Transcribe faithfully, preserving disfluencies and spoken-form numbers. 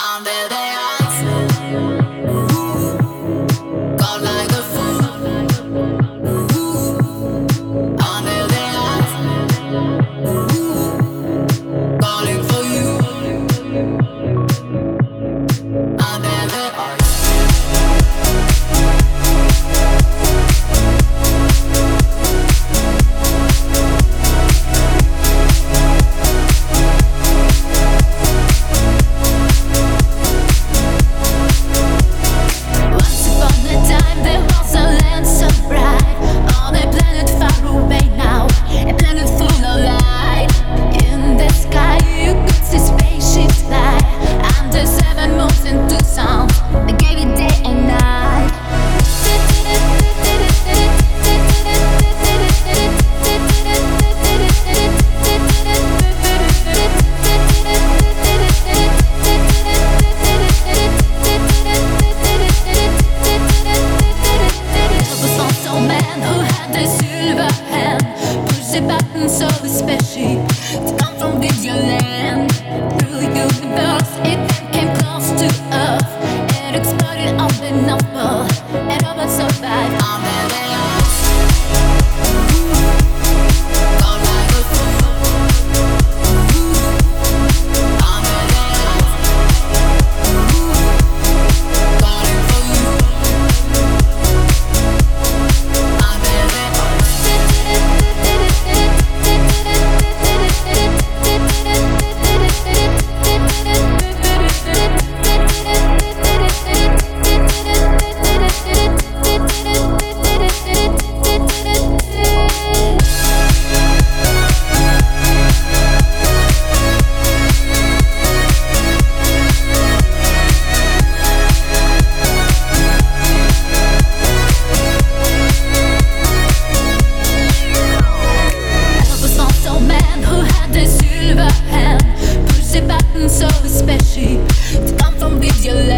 Under the eyes, ooh, go like a fool. Ooh, under the eyes, ooh, calling for you. Under the eyes. So special to come from Videoland. Through the universe, it came close to Earth. It exploded on the number, and all but survived. Under the eyes, ooh, go like a fool. Ooh, under the eyes, ooh, calling for you. Under the eyes. So special to come from Videoland.